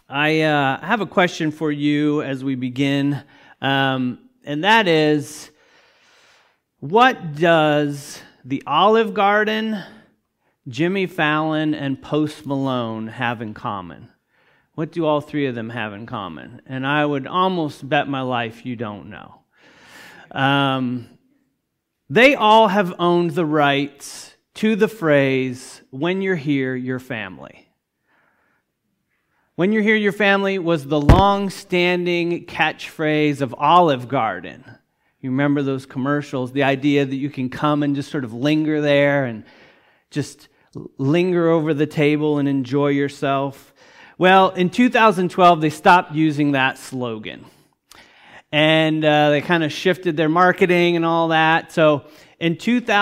I have a question for you as we begin, and that is, what does the Olive Garden, Jimmy Fallon, and Post Malone have in common? What do all three of them have in common? And I would almost bet my life you don't know. They all have owned the rights to the phrase, "When you're here, you're family." "When you're here, your family" was the long-standing catchphrase of Olive Garden. You remember those commercials, the idea that you can come and just sort of linger there and just linger over the table and enjoy yourself. Well, in 2012, they stopped using that slogan. And they kind of shifted their marketing and all that. So in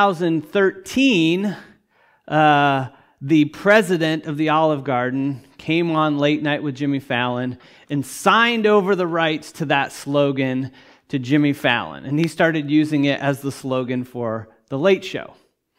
2013, the president of the Olive Garden came on Late Night with Jimmy Fallon and signed over the rights to that slogan to Jimmy Fallon. And he started using it as the slogan for The Late Show.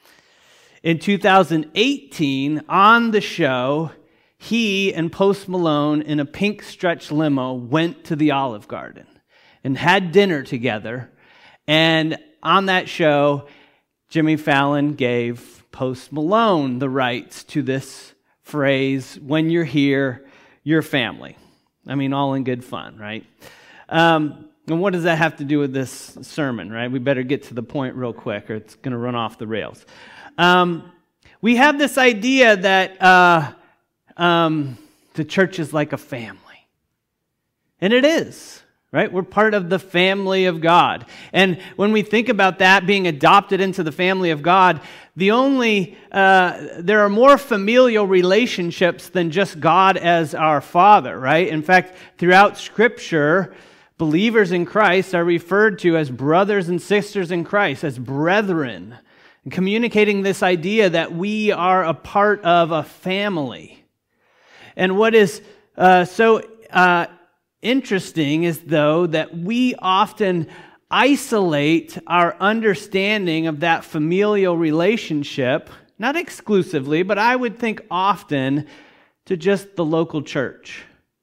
In 2018, on the show, he and Post Malone in a pink stretch limo went to the Olive Garden and had dinner together. And on that show, Jimmy Fallon gave Post Malone the rights to this phrase, "When you're here, you're family." I mean, all in good fun, right? And what does that have to do with this sermon, right? We better get to the point real quick or it's going to run off the rails. We have this idea that the church is like a family. And it is, right? We're part of the family of God. And when we think about that, being adopted into the family of God, there are more familial relationships than just God as our Father, right? In fact, throughout Scripture, believers in Christ are referred to as brothers and sisters in Christ, as brethren, and communicating this idea that we are a part of a family. And what is so interesting is, though, that we often isolate our understanding of that familial relationship, not exclusively, but I would think often, to just the local church.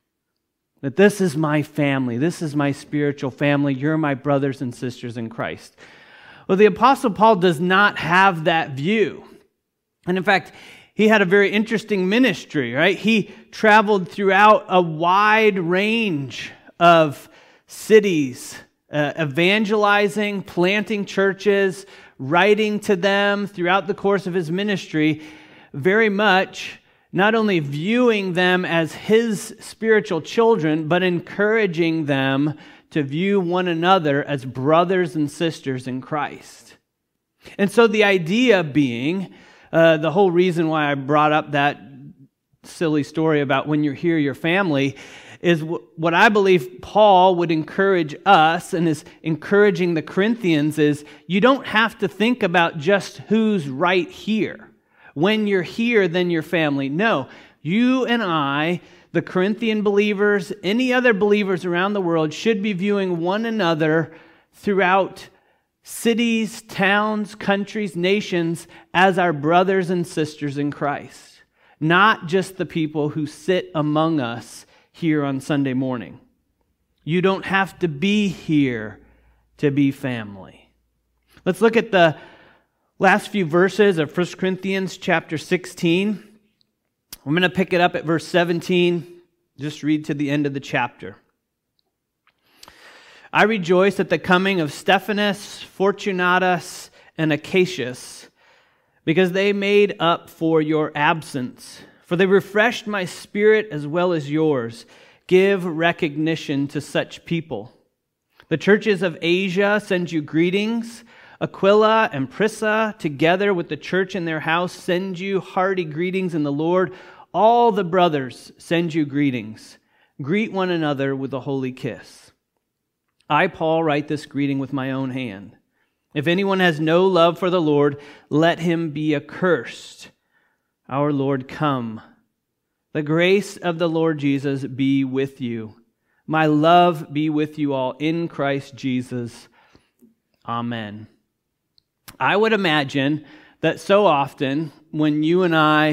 That this is my family, this is my spiritual family, you're my brothers and sisters in Christ. Well, the Apostle Paul does not have that view. And in fact, he had a very interesting ministry, right? He traveled throughout a wide range of cities, evangelizing, planting churches, writing to them throughout the course of his ministry, very much not only viewing them as his spiritual children, but encouraging them to view one another as brothers and sisters in Christ. And so the idea being, the whole reason why I brought up that silly story about when you're here, your family, is what I believe Paul would encourage us and is encouraging the Corinthians is, you don't have to think about just who's right here. When you're here, then your family. No, you and I, the Corinthian believers, any other believers around the world should be viewing one another throughout cities, towns, countries, nations as our brothers and sisters in Christ. Not just the people who sit among us here on Sunday morning. You don't have to be here to be family. Let's look at the last few verses of 1 Corinthians chapter 16. I'm going to pick it up at verse 17. Just read to the end of the chapter. "I rejoice at the coming of Stephanas, Fortunatus, and Acacius, because they made up for your absence. For they refreshed my spirit as well as yours. Give recognition to such people. The churches of Asia send you greetings. Aquila and Prisca, together with the church in their house, send you hearty greetings in the Lord. All the brothers send you greetings. Greet one another with a holy kiss. I, Paul, write this greeting with my own hand. If anyone has no love for the Lord, let him be accursed. Our Lord, come. The grace of the Lord Jesus be with you. My love be with you all in Christ Jesus. Amen." I would imagine that so often when you and I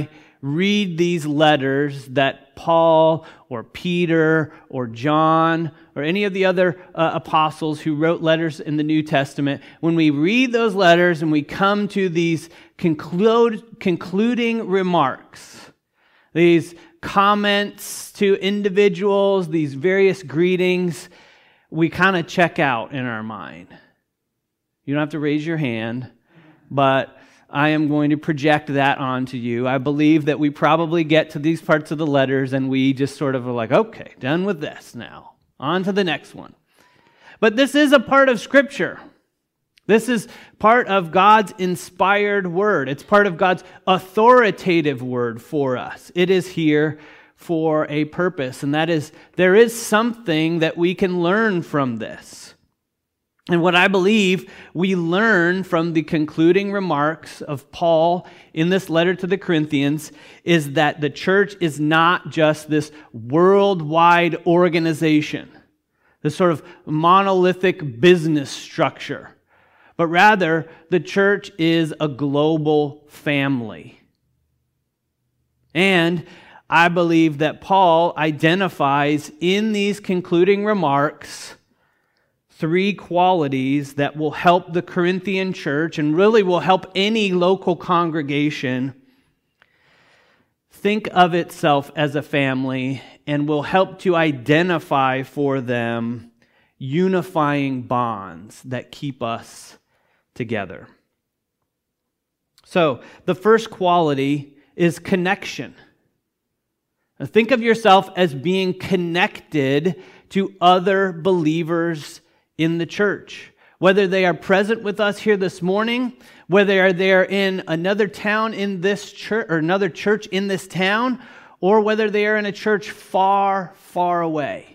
read these letters that Paul or Peter or John or any of the other apostles who wrote letters in the New Testament, when we read those letters and we come to these concluding remarks, these comments to individuals, these various greetings, we kind of check out in our mind. You don't have to raise your hand, but I am going to project that onto you. I believe that we probably get to these parts of the letters and we just sort of are like, okay, done with this now. On to the next one. But this is a part of Scripture. This is part of God's inspired word. It's part of God's authoritative word for us. It is here for a purpose, and that is there is something that we can learn from this. And what I believe we learn from the concluding remarks of Paul in this letter to the Corinthians is that the church is not just this worldwide organization, this sort of monolithic business structure, but rather the church is a global family. And I believe that Paul identifies in these concluding remarks three qualities that will help the Corinthian church and really will help any local congregation think of itself as a family and will help to identify for them unifying bonds that keep us together. So, the first quality is connection. Now, think of yourself as being connected to other believers in the church, whether they are present with us here this morning, whether they are in another town in this church or another church in this town, or whether they are in a church far, far away.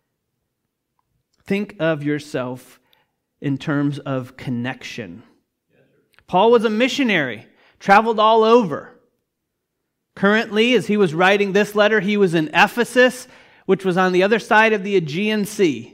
Think of yourself in terms of connection. Paul was a missionary, traveled all over. Currently, as he was writing this letter, he was in Ephesus, which was on the other side of the Aegean Sea.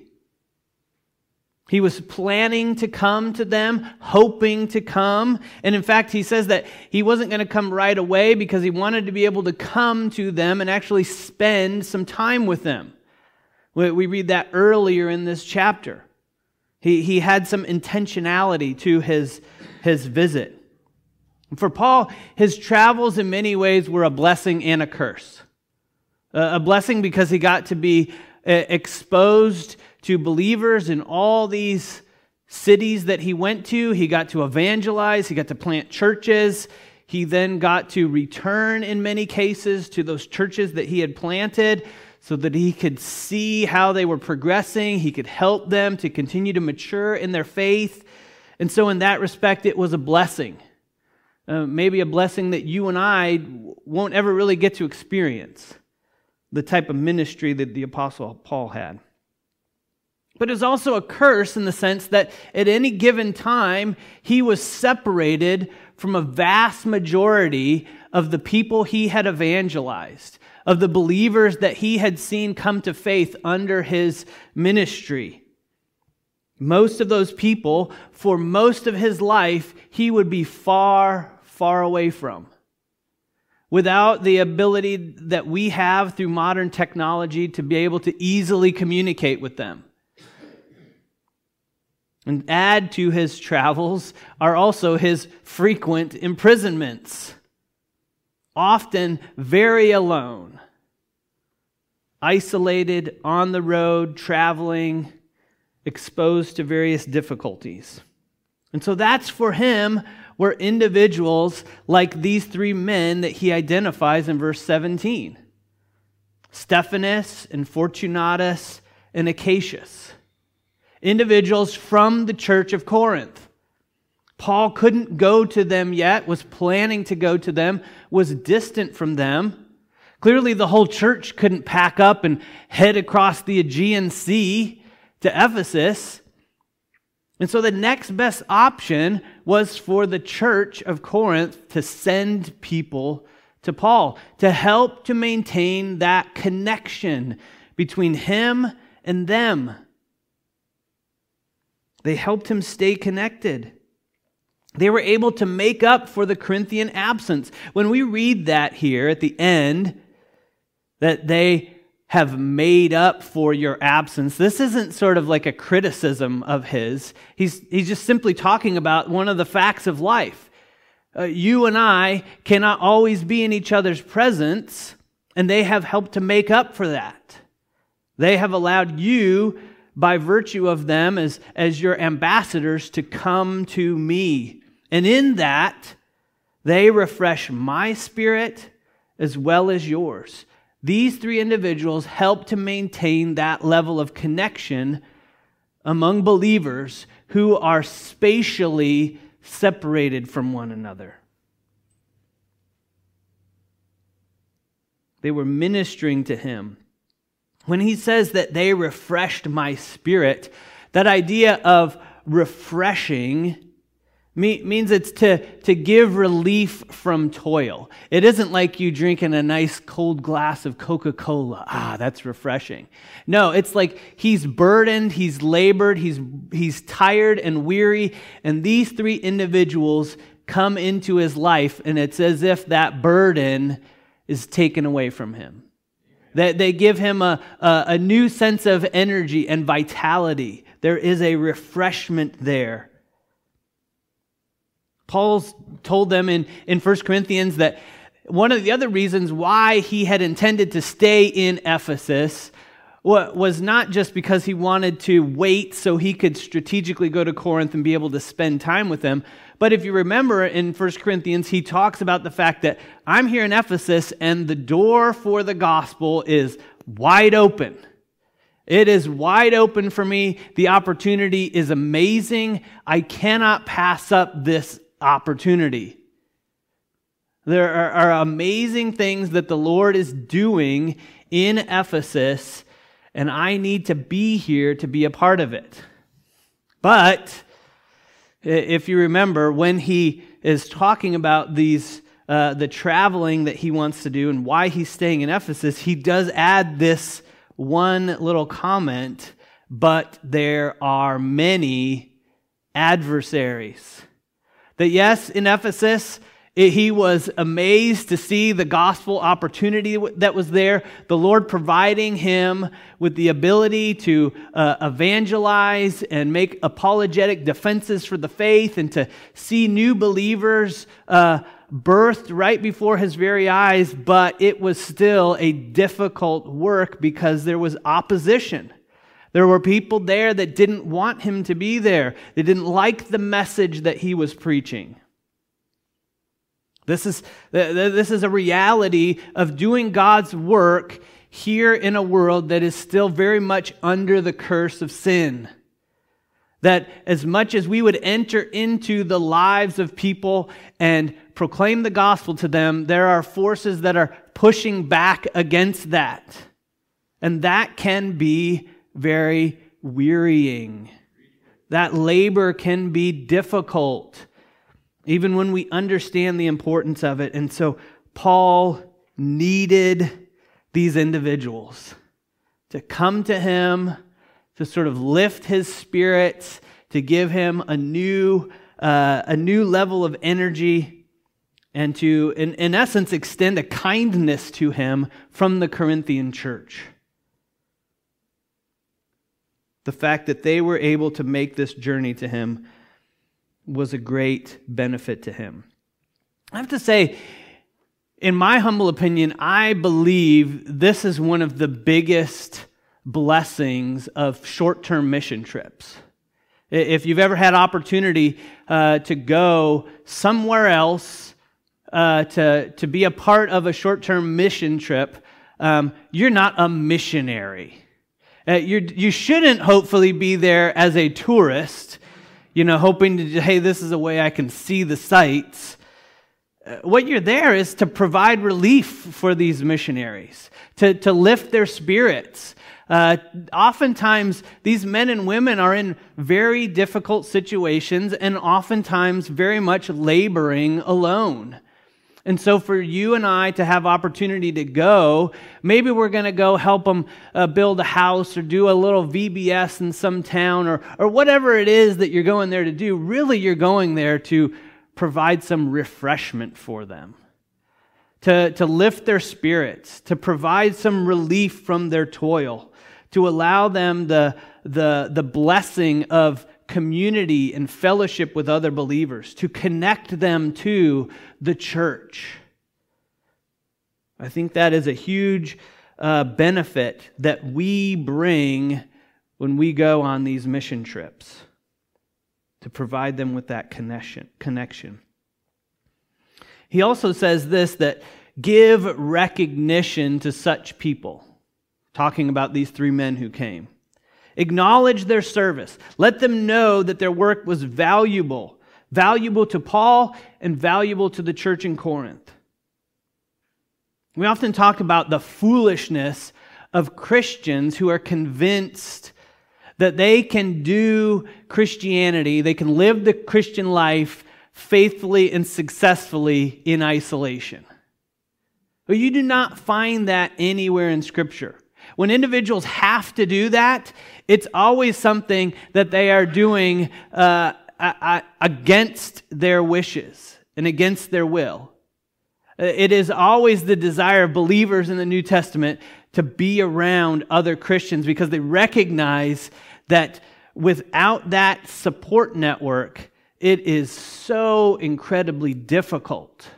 He was planning to come to them, hoping to come. And in fact, he says that he wasn't going to come right away because he wanted to be able to come to them and actually spend some time with them. We read that earlier in this chapter. He had some intentionality to his visit. For Paul, his travels in many ways were a blessing and a curse. A blessing because he got to be exposed to believers in all these cities that he went to. He got to evangelize. He got to plant churches. He then got to return in many cases to those churches that he had planted so that he could see how they were progressing. He could help them to continue to mature in their faith. And so in that respect, it was a blessing. Maybe a blessing that you and I won't ever really get to experience. The type of ministry that the Apostle Paul had. But it's also a curse in the sense that at any given time, he was separated from a vast majority of the people he had evangelized, of the believers that he had seen come to faith under his ministry. Most of those people, for most of his life, he would be far, far away from. Without the ability that we have through modern technology to be able to easily communicate with them. And add to his travels are also his frequent imprisonments. Often very alone. Isolated, on the road, traveling, exposed to various difficulties. And so that's for him were individuals like these three men that he identifies in verse 17. Stephanas and Fortunatus and Acacius. Individuals from the church of Corinth. Paul couldn't go to them yet, was planning to go to them, was distant from them. Clearly the whole church couldn't pack up and head across the Aegean Sea to Ephesus. And so the next best option was for the church of Corinth to send people to Paul, to help to maintain that connection between him and them. They helped him stay connected. They were able to make up for the Corinthian absence. When we read that here at the end, that they have made up for your absence, this isn't sort of like a criticism of his. He's just simply talking about one of the facts of life. You and I cannot always be in each other's presence, and they have helped to make up for that. They have allowed you, by virtue of them as your ambassadors, to come to me. And in that, they refresh my spirit as well as yours. These three individuals help to maintain that level of connection among believers who are spatially separated from one another. They were ministering to him. When he says that they refreshed my spirit, that idea of refreshing means it's to give relief from toil. It isn't like you drinking a nice cold glass of Coca-Cola. That's refreshing. No, it's like he's burdened, he's labored, he's tired and weary, and these three individuals come into his life, and it's as if that burden is taken away from him. That they give him a new sense of energy and vitality. There is a refreshment there. Paul's told them in 1 Corinthians that one of the other reasons why he had intended to stay in Ephesus was not just because he wanted to wait so he could strategically go to Corinth and be able to spend time with them. But if you remember in 1 Corinthians, he talks about the fact that I'm here in Ephesus and the door for the gospel is wide open. It is wide open for me. The opportunity is amazing. I cannot pass up this opportunity. There are amazing things that the Lord is doing in Ephesus, and I need to be here to be a part of it. But if you remember, when he is talking about the traveling that he wants to do and why he's staying in Ephesus, he does add this one little comment, but there are many adversaries. That yes, in Ephesus, he was amazed to see the gospel opportunity that was there, the Lord providing him with the ability to evangelize and make apologetic defenses for the faith and to see new believers birthed right before his very eyes, but it was still a difficult work because there was opposition. There were people there that didn't want him to be there. They didn't like the message that he was preaching. This is a reality of doing God's work here in a world that is still very much under the curse of sin. That as much as we would enter into the lives of people and proclaim the gospel to them, there are forces that are pushing back against that. And that can be very wearying. That labor can be difficult, even when we understand the importance of it. And so Paul needed these individuals to come to him, to sort of lift his spirits, to give him a new level of energy, and to, in essence, extend a kindness to him from the Corinthian church. The fact that they were able to make this journey to him was a great benefit to him. I have to say, in my humble opinion, I believe this is one of the biggest blessings of short-term mission trips. If you've ever had opportunity to go somewhere else to be a part of a short-term mission trip, you're not a missionary. You shouldn't hopefully be there as a tourist, hoping to, hey, this is a way I can see the sights. What you're there is to provide relief for these missionaries, to lift their spirits. Oftentimes, these men and women are in very difficult situations and oftentimes very much laboring alone. And so for you and I to have opportunity to go, maybe we're going to go help them build a house or do a little VBS in some town or whatever it is that you're going there to do. Really, you're going there to provide some refreshment for them, to lift their spirits, to provide some relief from their toil, to allow them the blessing of community and fellowship with other believers, to connect them to the church. I think that is a huge benefit that we bring when we go on these mission trips, to provide them with that connection. He also says this, that give recognition to such people, talking about these 3 men who came. Acknowledge their service. Let them know that their work was valuable to Paul and valuable to the church in Corinth. We often talk about the foolishness of Christians who are convinced that they can do Christianity, they can live the Christian life faithfully and successfully in isolation. But you do not find that anywhere in Scripture. When individuals have to do that, it's always something that they are doing against their wishes and against their will. It is always the desire of believers in the New Testament to be around other Christians because they recognize that without that support network, it is so incredibly difficult.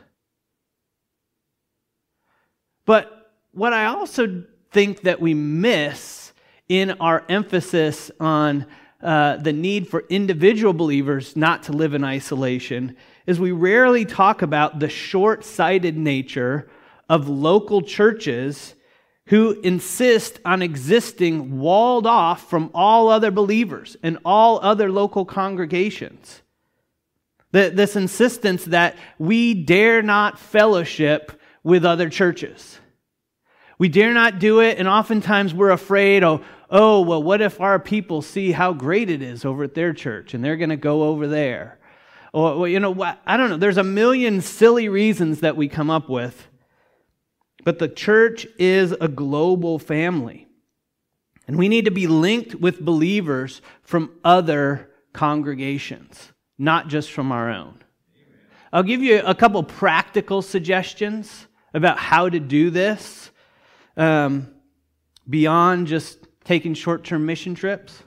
But what I also think that we miss in our emphasis on the need for individual believers not to live in isolation is we rarely talk about the short-sighted nature of local churches who insist on existing walled off from all other believers and all other local congregations. This insistence that we dare not fellowship with other churches. We dare not do it, and oftentimes we're afraid, well, what if our people see how great it is over at their church, and they're going to go over there? Or, I don't know. There's a million silly reasons that we come up with. But the church is a global family. And we need to be linked with believers from other congregations, not just from our own. I'll give you a couple practical suggestions about how to do this beyond just taking short-term mission trips.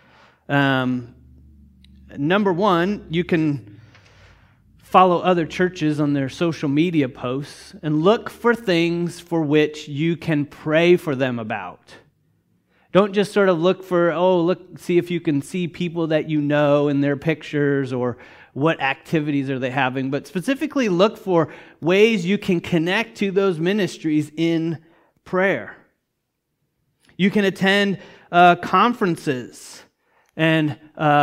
Number one, you can follow other churches on their social media posts and look for things for which you can pray for them about. Don't just sort of look for, see if you can see people that you know in their pictures or what activities are they having, but specifically look for ways you can connect to those ministries in prayer. You can attend conferences and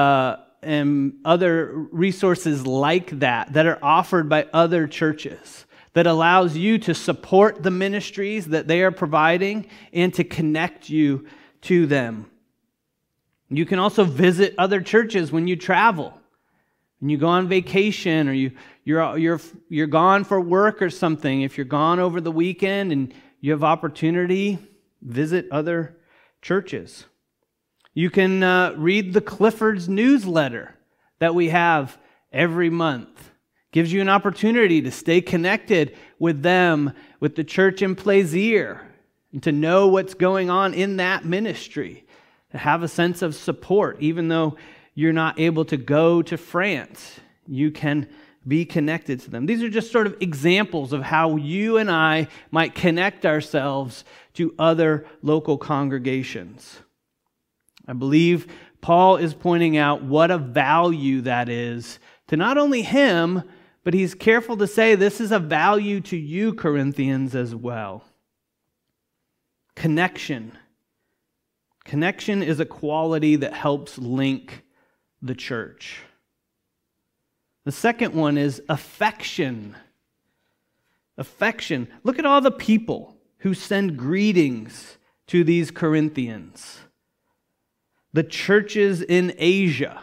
other resources like that are offered by other churches that allows you to support the ministries that they are providing and to connect you to them. You can also visit other churches when you travel. When you go on vacation or you're gone for work or something. If you're gone over the weekend and you have opportunity, visit other churches. You can read the Clifford's newsletter that we have every month. Gives you an opportunity to stay connected with them, with the church in Plaisir, and to know what's going on in that ministry, to have a sense of support. Even though you're not able to go to France, you can be connected to them. These are just sort of examples of how you and I might connect ourselves to other local congregations. I believe Paul is pointing out what a value that is to not only him, but he's careful to say this is a value to you, Corinthians, as well. Connection. Connection is a quality that helps link the church. The second one is affection. Affection. Look at all the people who send greetings to these Corinthians. The churches in Asia.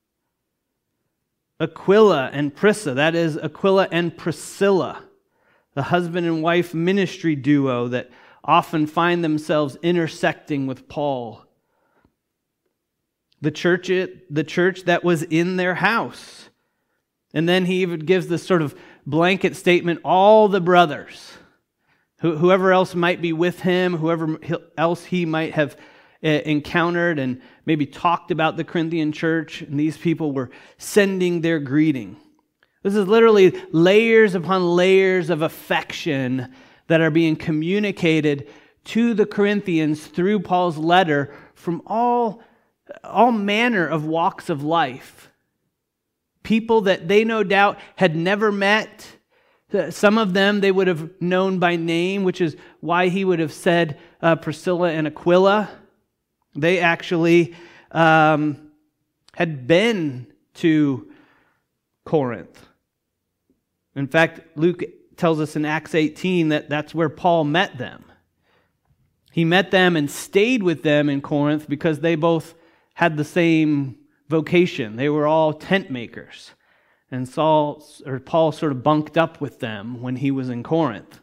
Aquila and Prisca, that is Aquila and Priscilla, the husband and wife ministry duo that often find themselves intersecting with Paul. The church that was in their house. And then he even gives this sort of blanket statement, all the brothers, whoever else might be with him, whoever else he might have encountered and maybe talked about the Corinthian church, and these people were sending their greeting. This is literally layers upon layers of affection that are being communicated to the Corinthians through Paul's letter from all manner of walks of life. People that they no doubt had never met. Some of them they would have known by name, which is why he would have said Priscilla and Aquila. They actually had been to Corinth. In fact, Luke tells us in Acts 18 that that's where Paul met them. He met them and stayed with them in Corinth because they both had the same vocation. They were all tent makers. And Paul sort of bunked up with them when he was in Corinth.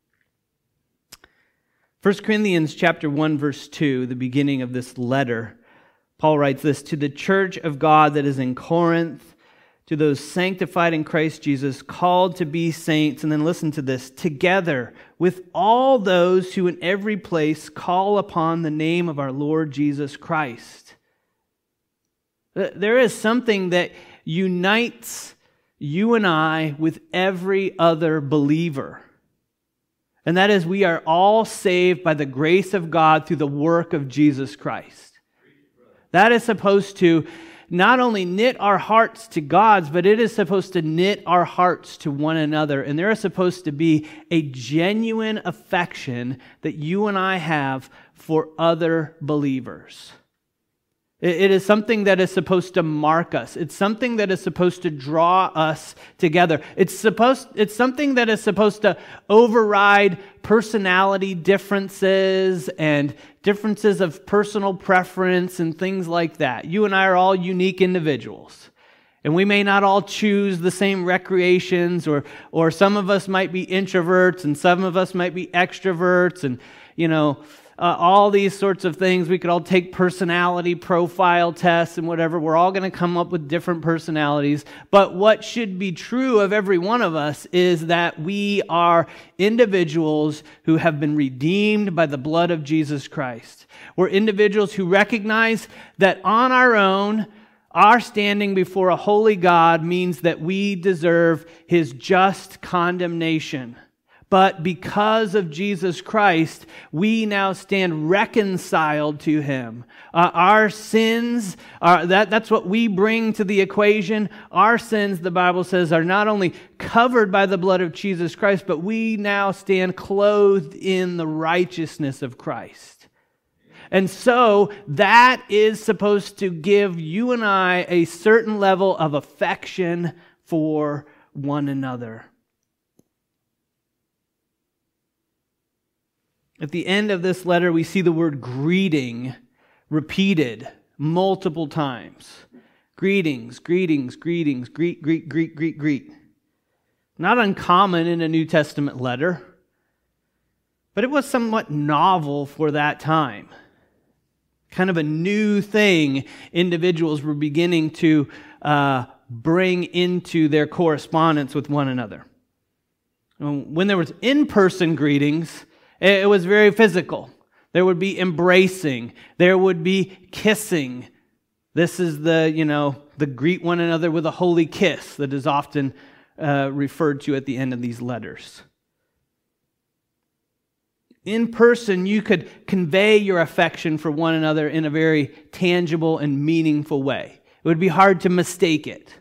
1 Corinthians chapter 1, verse 2, the beginning of this letter, Paul writes this, "To the church of God that is in Corinth, to those sanctified in Christ Jesus, called to be saints," and then listen to this, "together with all those who in every place call upon the name of our Lord Jesus Christ." There is something that unites you and I with every other believer. And that is, we are all saved by the grace of God through the work of Jesus Christ. That is supposed to not only knit our hearts to God's, but it is supposed to knit our hearts to one another. And there is supposed to be a genuine affection that you and I have for other believers. It is something that is supposed to mark us. It's something that is supposed to draw us together. It's something that is supposed to override personality differences and differences of personal preference and things like that. You and I are all unique individuals. And we may not all choose the same recreations, or some of us might be introverts and some of us might be extroverts, and all these sorts of things. We could all take personality profile tests and whatever. We're all going to come up with different personalities. But what should be true of every one of us is that we are individuals who have been redeemed by the blood of Jesus Christ. We're individuals who recognize that on our own, our standing before a holy God means that we deserve His just condemnation. But because of Jesus Christ, we now stand reconciled to Him. Our sins, that's what we bring to the equation. Our sins, the Bible says, are not only covered by the blood of Jesus Christ, but we now stand clothed in the righteousness of Christ. And so that is supposed to give you and I a certain level of affection for one another. At the end of this letter, we see the word greeting repeated multiple times. Greetings, greetings, greetings, greet, greet, greet, greet, greet. Not uncommon in a New Testament letter, but it was somewhat novel for that time. Kind of a new thing individuals were beginning to bring into their correspondence with one another. When there was in-person greetings, it was very physical. There would be embracing. There would be kissing. This is the greet one another with a holy kiss that is often referred to at the end of these letters. In person, you could convey your affection for one another in a very tangible and meaningful way. It would be hard to mistake it.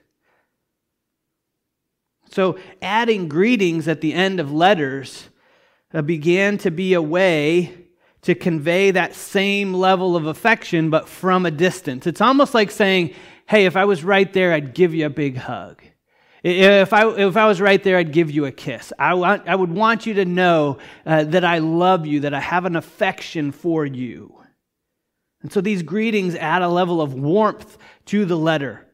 So adding greetings at the end of letters began to be a way to convey that same level of affection, but from a distance. It's almost like saying, hey, if I was right there, I'd give you a big hug. If I was right there, I'd give you a kiss. I would want you to know that I love you, that I have an affection for you. And so these greetings add a level of warmth to the letter.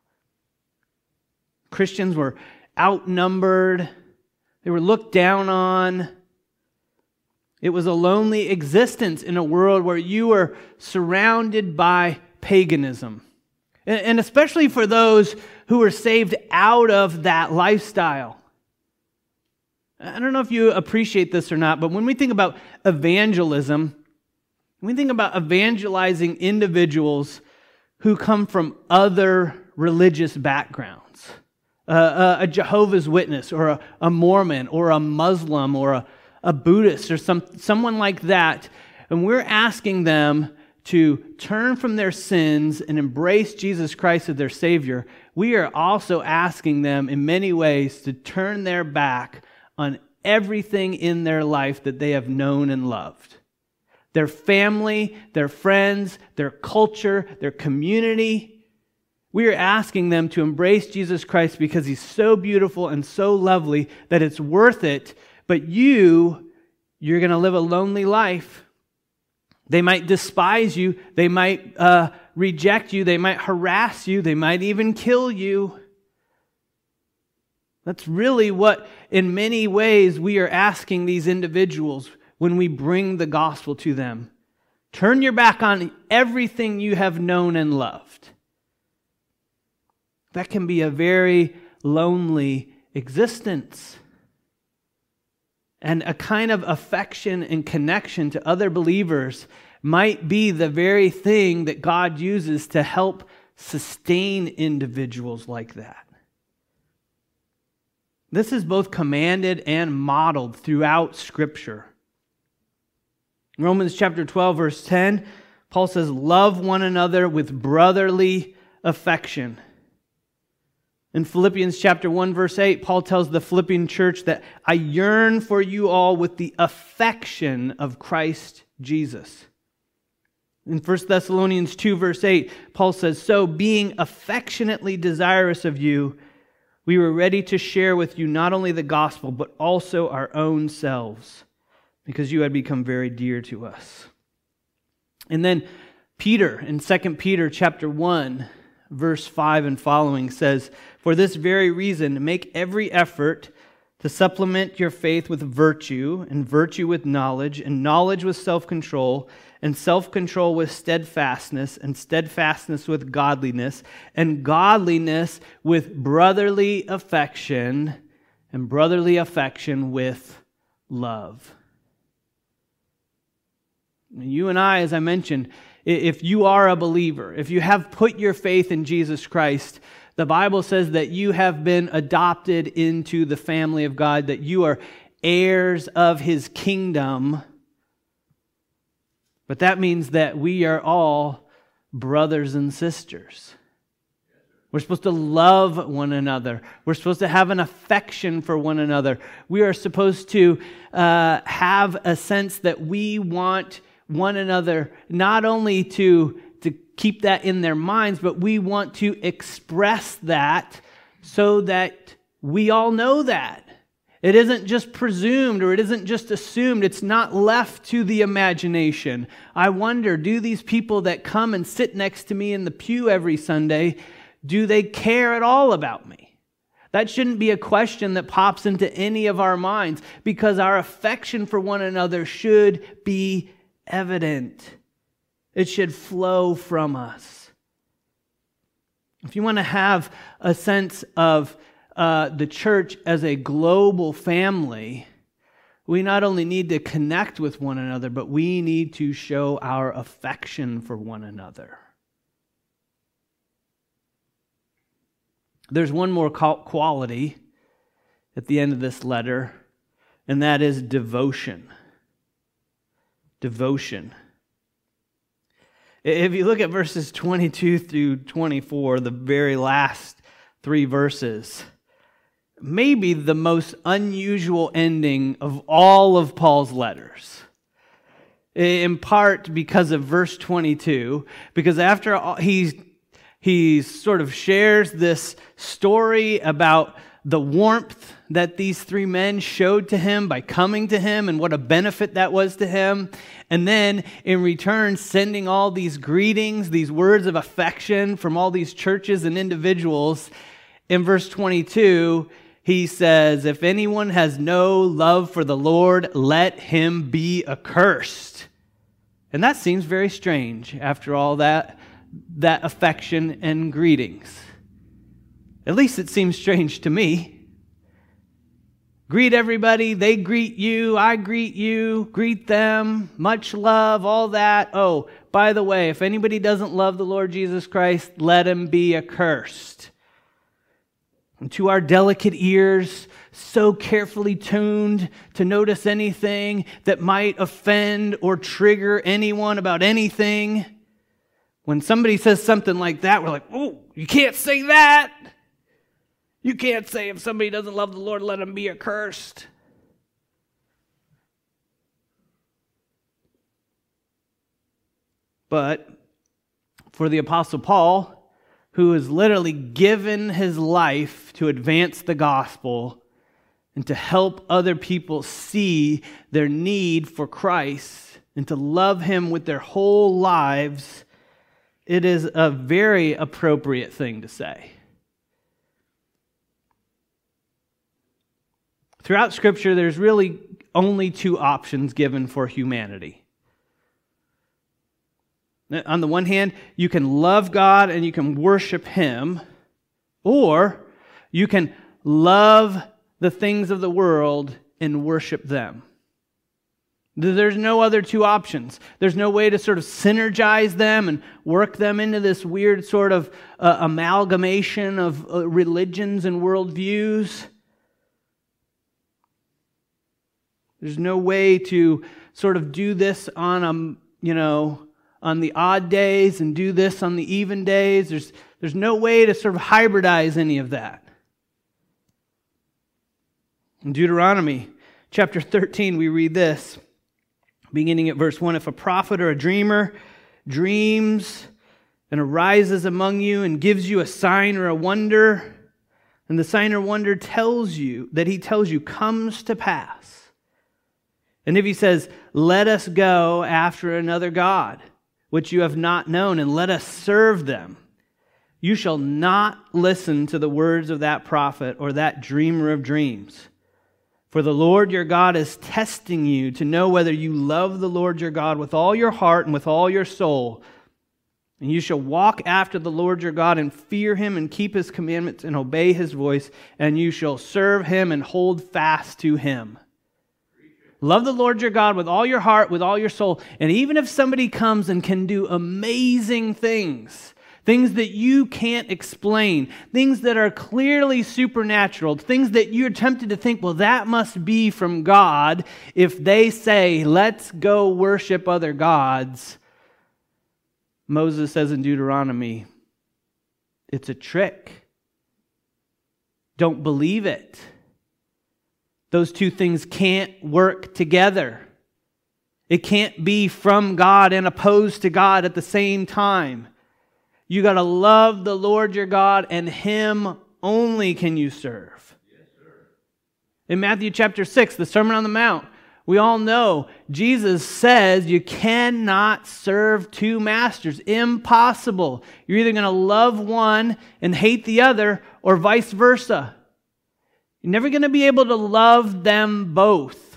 Christians were outnumbered. They were looked down on. It was a lonely existence in a world where you were surrounded by paganism. And especially for those who are saved out of that lifestyle. I don't know if you appreciate this or not, but when we think about evangelism, we think about evangelizing individuals who come from other religious backgrounds. A Jehovah's Witness or a Mormon or a Muslim or a Buddhist or someone like that. And we're asking them to turn from their sins and embrace Jesus Christ as their Savior. We are also asking them in many ways to turn their back on everything in their life that they have known and loved. Their family, their friends, their culture, their community. We are asking them to embrace Jesus Christ because He's so beautiful and so lovely that it's worth it. But you're going to live a lonely life. They might despise you. They might reject you. They might harass you. They might even kill you. That's really what, in many ways, we are asking these individuals when we bring the gospel to them. Turn your back on everything you have known and loved. That can be a very lonely existence. And a kind of affection and connection to other believers might be the very thing that God uses to help sustain individuals like that. This is both commanded and modeled throughout Scripture. In Romans chapter 12, verse 10, Paul says, "Love one another with brotherly affection." In Philippians chapter 1, verse 8, Paul tells the Philippian church that I yearn for you all with the affection of Christ Jesus. In 1 Thessalonians 2, verse 8, Paul says, "So being affectionately desirous of you, we were ready to share with you not only the gospel, but also our own selves, because you had become very dear to us." And then Peter, in 2 Peter chapter 1, verse 5 and following says, "For this very reason, make every effort to supplement your faith with virtue, and virtue with knowledge, and knowledge with self-control, and self-control with steadfastness, and steadfastness with godliness, and godliness with brotherly affection, and brotherly affection with love." You and I, as I mentioned, if you are a believer, if you have put your faith in Jesus Christ, the Bible says that you have been adopted into the family of God, that you are heirs of His kingdom. But that means that we are all brothers and sisters. We're supposed to love one another. We're supposed to have an affection for one another. We are supposed to have a sense that we want one another not only to keep that in their minds, but we want to express that so that we all know that. It isn't just presumed or it isn't just assumed. It's not left to the imagination. I wonder, do these people that come and sit next to me in the pew every Sunday, do they care at all about me? That shouldn't be a question that pops into any of our minds, because our affection for one another should be evident. It should flow from us. If you want to have a sense of the church as a global family, we not only need to connect with one another, but we need to show our affection for one another. There's one more quality at the end of this letter, and that is devotion. Devotion. If you look at verses 22 through 24, the very last three verses, maybe the most unusual ending of all of Paul's letters. In part because of verse 22, because after all, he sort of shares this story about the warmth that these three men showed to him by coming to him and what a benefit that was to him. And then in return, sending all these greetings, these words of affection from all these churches and individuals. In verse 22, he says, "If anyone has no love for the Lord, let him be accursed." And that seems very strange after all that that affection and greetings. At least it seems strange to me. Greet everybody, they greet you, I greet you, greet them, much love, all that. Oh, by the way, if anybody doesn't love the Lord Jesus Christ, let him be accursed. And to our delicate ears, so carefully tuned to notice anything that might offend or trigger anyone about anything, when somebody says something like that, we're like, oh, you can't say that. You can't say if somebody doesn't love the Lord, let him be accursed. But for the Apostle Paul, who has literally given his life to advance the gospel and to help other people see their need for Christ and to love him with their whole lives, it is a very appropriate thing to say. Throughout Scripture, there's really only two options given for humanity. On the one hand, you can love God and you can worship him, or you can love the things of the world and worship them. There's no other two options. There's no way to sort of synergize them and work them into this weird sort of amalgamation of religions and worldviews. There's no way to sort of do this on on the odd days and do this on the even days. There's no way to sort of hybridize any of that. In Deuteronomy chapter 13, we read this, beginning at verse 1. If a prophet or a dreamer dreams and arises among you and gives you a sign or a wonder, and the sign or wonder tells you, comes to pass. And if he says, let us go after another god, which you have not known, and let us serve them, you shall not listen to the words of that prophet or that dreamer of dreams. For the Lord your God is testing you to know whether you love the Lord your God with all your heart and with all your soul. And you shall walk after the Lord your God and fear him and keep his commandments and obey his voice, and you shall serve him and hold fast to him. Love the Lord your God with all your heart, with all your soul. And even if somebody comes and can do amazing things, things that you can't explain, things that are clearly supernatural, things that you're tempted to think, well, that must be from God. If they say, let's go worship other gods, Moses says in Deuteronomy, it's a trick. Don't believe it. Those two things can't work together. It can't be from God and opposed to God at the same time. You got to love the Lord your God, and him only can you serve. Yes, sir. In Matthew chapter 6, the Sermon on the Mount, we all know Jesus says you cannot serve two masters. Impossible. You're either going to love one and hate the other, or vice versa. You're never going to be able to love them both.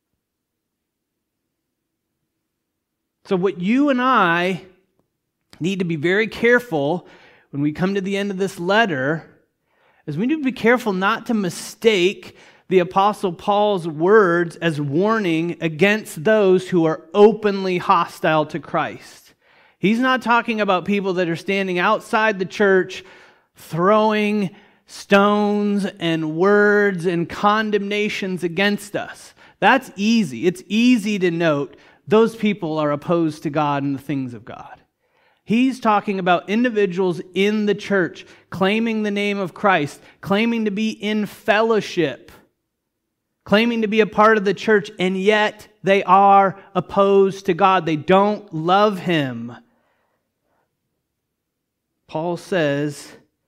So what you and I need to be very careful when we come to the end of this letter is we need to be careful not to mistake the Apostle Paul's words as warning against those who are openly hostile to Christ. He's not talking about people that are standing outside the church throwing stones and words and condemnations against us. That's easy. It's easy to note those people are opposed to God and the things of God. He's talking about individuals in the church claiming the name of Christ, claiming to be in fellowship, claiming to be a part of the church, and yet they are opposed to God. They don't love him. Paul says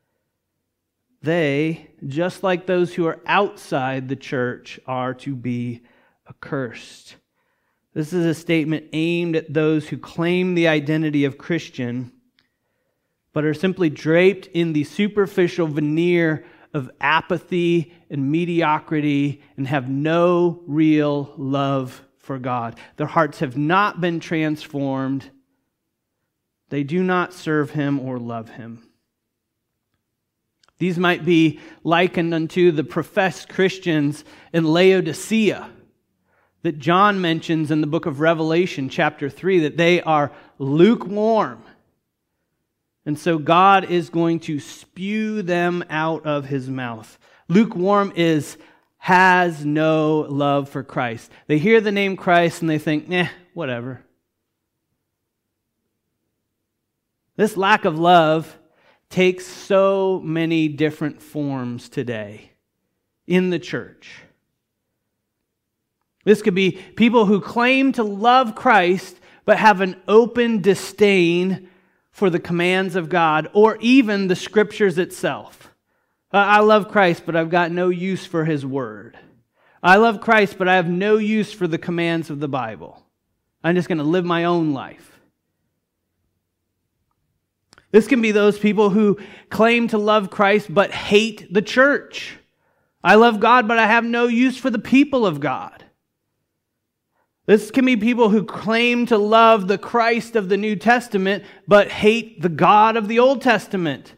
they, just like those who are outside the church, are to be accursed. This is a statement aimed at those who claim the identity of Christian, but are simply draped in the superficial veneer of apathy and mediocrity and have no real love for God. Their hearts have not been transformed. They do not serve him or love him. These might be likened unto the professed Christians in Laodicea that John mentions in the book of Revelation, chapter 3, that they are lukewarm. And so God is going to spew them out of his mouth. Lukewarm has no love for Christ. They hear the name Christ and they think, whatever. This lack of love takes so many different forms today in the church. This could be people who claim to love Christ but have an open disdain for the commands of God or even the Scriptures itself. I love Christ, but I've got no use for His Word. I love Christ, but I have no use for the commands of the Bible. I'm just going to live my own life. This can be those people who claim to love Christ but hate the church. I love God, but I have no use for the people of God. This can be people who claim to love the Christ of the New Testament but hate the God of the Old Testament.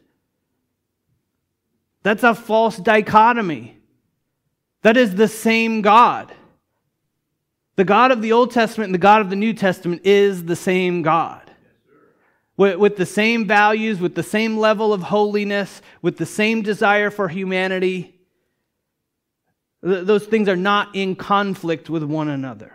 That's a false dichotomy. That is the same God. The God of the Old Testament and the God of the New Testament is the same God. With the same values, with the same level of holiness, with the same desire for humanity. Those things are not in conflict with one another.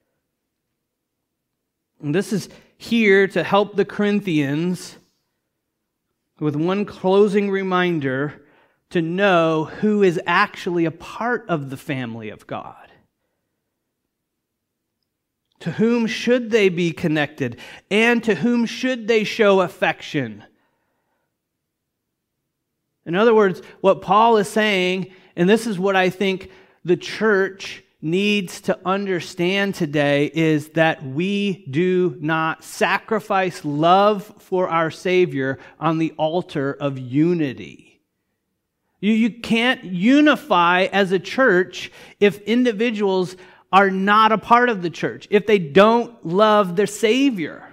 And this is here to help the Corinthians with one closing reminder to know who is actually a part of the family of God. To whom should they be connected? And to whom should they show affection? In other words, what Paul is saying, and this is what I think the church needs to understand today, is that we do not sacrifice love for our Savior on the altar of unity. You can't unify as a church if individuals are not a part of the church, if they don't love their Savior.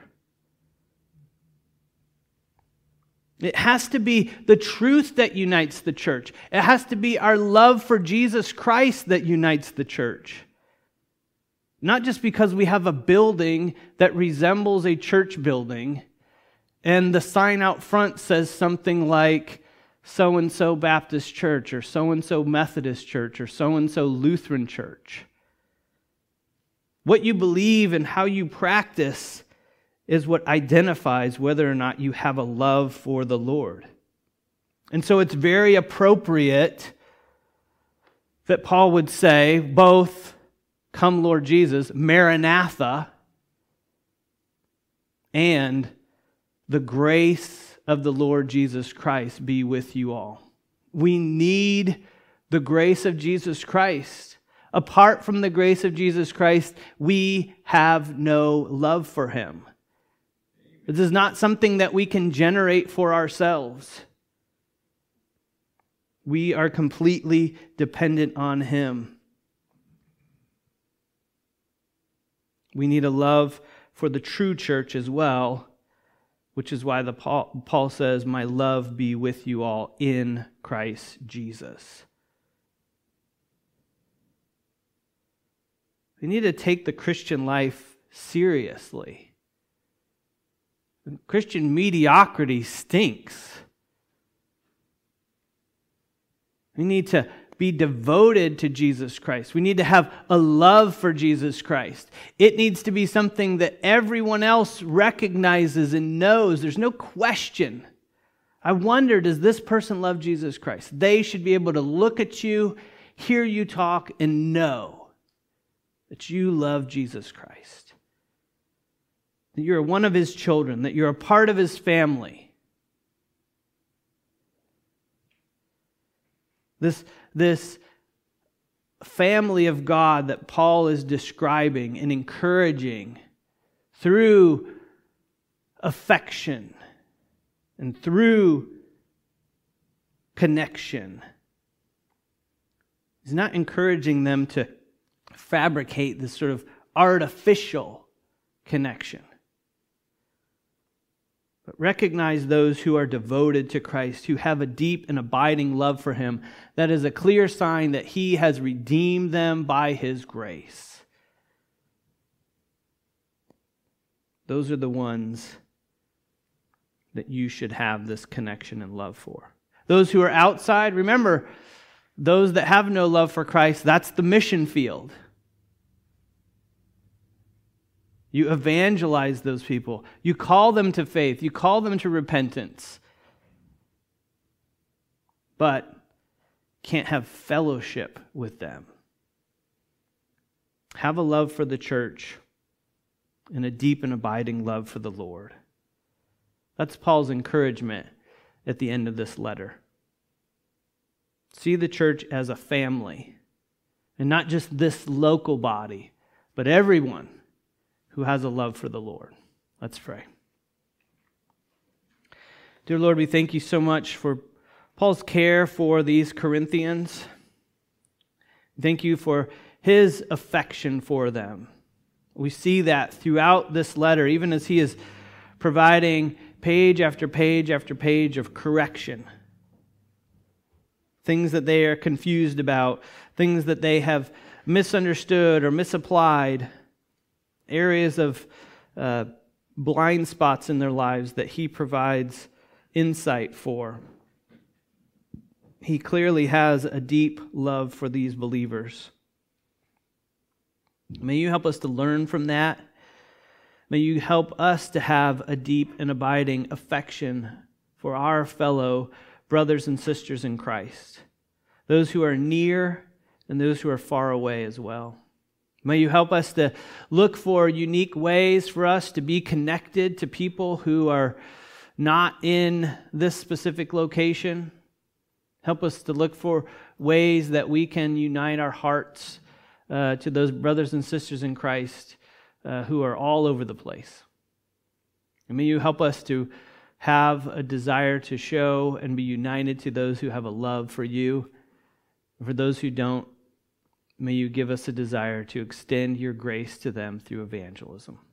It has to be the truth that unites the church. It has to be our love for Jesus Christ that unites the church. Not just because we have a building that resembles a church building and the sign out front says something like so-and-so Baptist Church or so-and-so Methodist Church or so-and-so Lutheran Church. What you believe and how you practice is what identifies whether or not you have a love for the Lord. And so it's very appropriate that Paul would say both, "Come Lord Jesus," Maranatha, and "the grace of the Lord Jesus Christ be with you all." We need the grace of Jesus Christ. Apart from the grace of Jesus Christ, we have no love for Him. This is not something that we can generate for ourselves. We are completely dependent on Him. We need a love for the true church as well, which is why Paul says, "My love be with you all in Christ Jesus." We need to take the Christian life seriously. Christian mediocrity stinks. We need to be devoted to Jesus Christ. We need to have a love for Jesus Christ. It needs to be something that everyone else recognizes and knows. There's no question. I wonder, does this person love Jesus Christ? They should be able to look at you, hear you talk, and know that you love Jesus Christ. That you're one of His children, that you're a part of His family. This family of God that Paul is describing and encouraging through affection and through connection. He's not encouraging them to fabricate this sort of artificial connection. but recognize those who are devoted to Christ, who have a deep and abiding love for Him. That is a clear sign that He has redeemed them by His grace. Those are the ones that you should have this connection and love for. Those who are outside, remember, those that have no love for Christ, that's the mission field. You evangelize those people. You call them to faith. You call them to repentance. But can't have fellowship with them. Have a love for the church and a deep and abiding love for the Lord. That's Paul's encouragement at the end of this letter. See the church as a family, and not just this local body, but everyone who has a love for the Lord. Let's pray. Dear Lord, we thank you so much for Paul's care for these Corinthians. Thank you for his affection for them. We see that throughout this letter, even as he is providing page after page after page of correction. Things that they are confused about, things that they have misunderstood or misapplied, areas of blind spots in their lives that he provides insight for. He clearly has a deep love for these believers. May you help us to learn from that. May you help us to have a deep and abiding affection for our fellow brothers and sisters in Christ, those who are near and those who are far away as well. May you help us to look for unique ways for us to be connected to people who are not in this specific location. Help us to look for ways that we can unite our hearts to those brothers and sisters in Christ who are all over the place. And may you help us to have a desire to show and be united to those who have a love for you. And for those who don't, may you give us a desire to extend your grace to them through evangelism.